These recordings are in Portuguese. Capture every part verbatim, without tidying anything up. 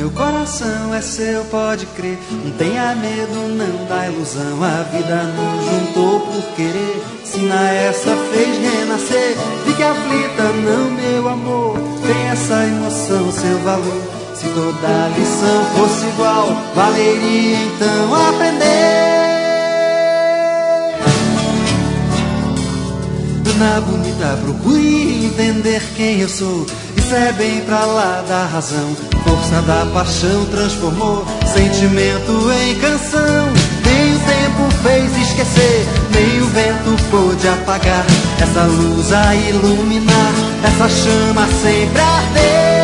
meu coração é seu, pode crer. Não tenha medo, não dá ilusão. A vida nos juntou por querer. Se na essa fez renascer, fique aflita não, meu amor. Tem essa emoção, seu valor. Se toda lição fosse igual, valeria então aprender. Ana bonita, procure entender quem eu sou. Isso é bem pra lá da razão. Força da paixão transformou sentimento em canção. Nem o tempo fez esquecer, nem o vento pôde apagar essa luz a iluminar, essa chama sempre a arder.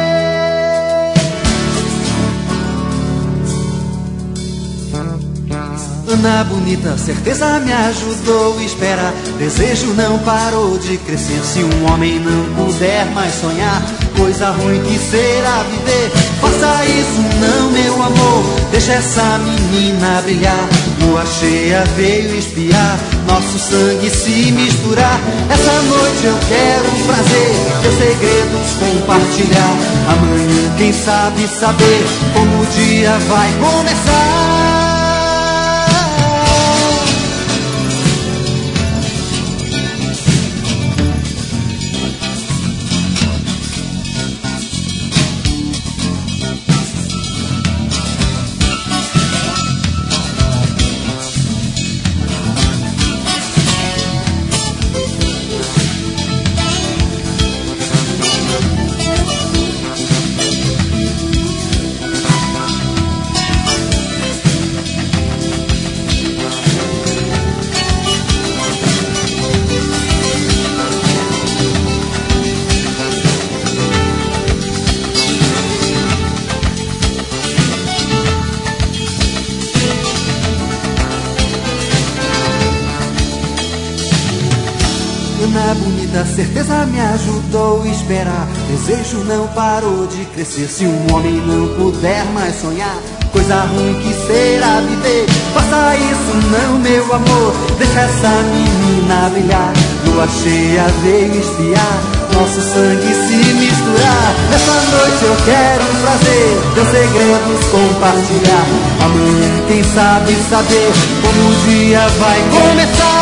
Ana bonita, certeza me ajudou a esperar. Desejo não parou de crescer. Se um homem não puder mais sonhar, coisa ruim que será viver. Faça isso não, meu amor, deixa essa menina brilhar. Lua cheia veio espiar, nosso sangue se misturar. Essa noite eu quero um prazer, teus segredos compartilhar. Amanhã quem sabe saber como o dia vai começar. Ana bonita, certeza me ajudou a esperar. Desejo não parou de crescer. Se um homem não puder mais sonhar, coisa ruim que será viver. Faça isso não, meu amor, deixa essa menina brilhar. Lua cheia veio espiar, nosso sangue se misturar. Nessa noite eu quero um prazer, teus segredos compartilhar. Amanhã quem sabe saber como o dia vai começar.